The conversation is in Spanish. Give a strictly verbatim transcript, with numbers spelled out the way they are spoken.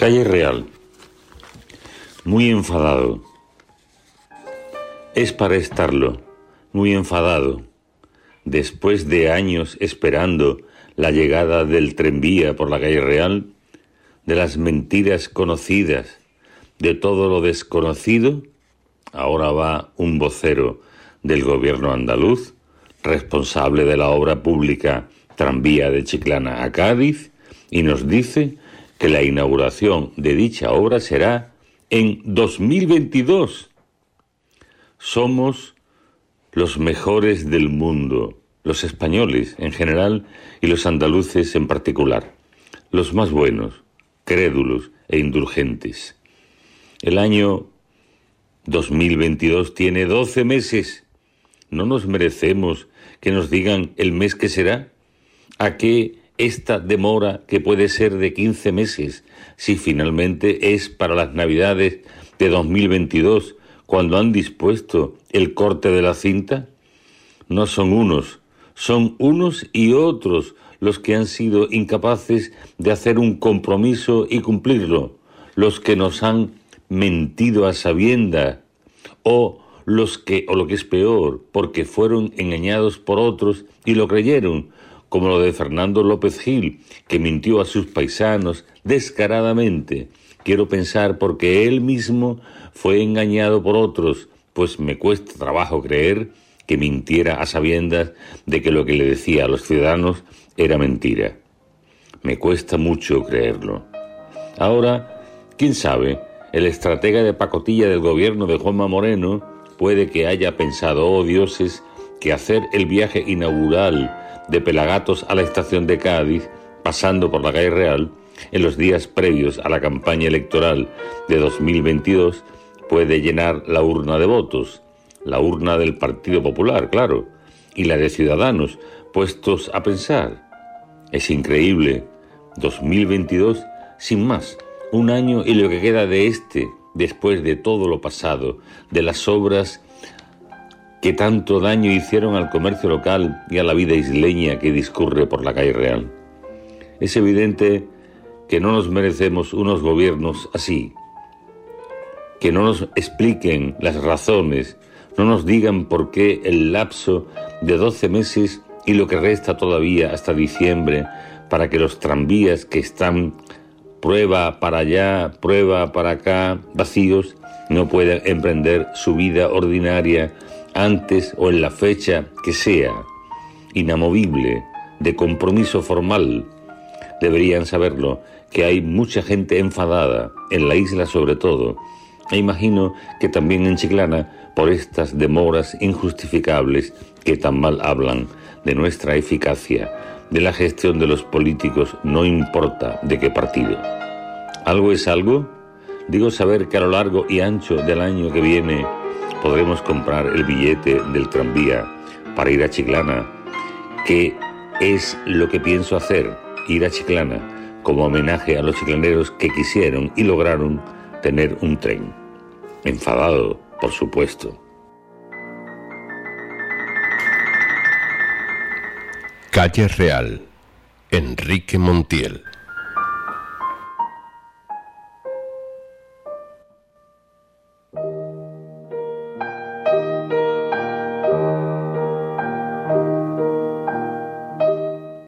Calle Real. Muy enfadado. Es para estarlo. Muy enfadado. Después de años esperando la llegada del tranvía por la calle Real, de las mentiras conocidas, de todo lo desconocido, ahora va un vocero del gobierno andaluz, responsable de la obra pública Tranvía de Chiclana a Cádiz, y nos dice que la inauguración de dicha obra será en dos mil veintidós. Somos los mejores del mundo, los españoles en general y los andaluces en particular, los más buenos, crédulos e indulgentes. El año dos mil veintidós tiene doce meses. ¿No nos merecemos que nos digan el mes que será? ¿A qué esta demora que puede ser de quince meses si finalmente es para las Navidades de dos mil veintidós cuando han dispuesto el corte de la cinta? No son unos, son unos y otros los que han sido incapaces de hacer un compromiso y cumplirlo, los que nos han mentido a sabiendas, o los que, o lo que es peor, porque fueron engañados por otros y lo creyeron, como lo de Fernando López Gil, que mintió a sus paisanos descaradamente. Quiero pensar porque él mismo fue engañado por otros, pues me cuesta trabajo creer que mintiera a sabiendas de que lo que le decía a los ciudadanos era mentira. Me cuesta mucho creerlo. Ahora, quién sabe, el estratega de pacotilla del gobierno de Juanma Moreno puede que haya pensado, oh dioses, que hacer el viaje inaugural de Pelagatos a la estación de Cádiz, pasando por la calle Real, en los días previos a la campaña electoral de dos mil veintidós, puede llenar la urna de votos, la urna del Partido Popular, claro, y la de Ciudadanos, puestos a pensar. Es increíble, dos mil veintidós, sin más, un año y lo que queda de este, después de todo lo pasado, de las obras que tanto daño hicieron al comercio local y a la vida isleña que discurre por la calle Real. Es evidente que no nos merecemos unos gobiernos así, que no nos expliquen las razones, no nos digan por qué el lapso de doce meses y lo que resta todavía hasta diciembre para que los tranvías que están prueba para allá, prueba para acá, vacíos, no puedan emprender su vida ordinaria antes o en la fecha que sea, inamovible, de compromiso formal. Deberían saberlo, que hay mucha gente enfadada, en la isla sobre todo, e imagino que también en Chiclana, por estas demoras injustificables que tan mal hablan de nuestra eficacia, de la gestión de los políticos, no importa de qué partido. ¿Algo es algo? Digo saber que a lo largo y ancho del año que viene podremos comprar el billete del tranvía para ir a Chiclana, que es lo que pienso hacer, ir a Chiclana, como homenaje a los chiclaneros que quisieron y lograron tener un tren. Enfadado, por supuesto. Calle Real, Enrique Montiel.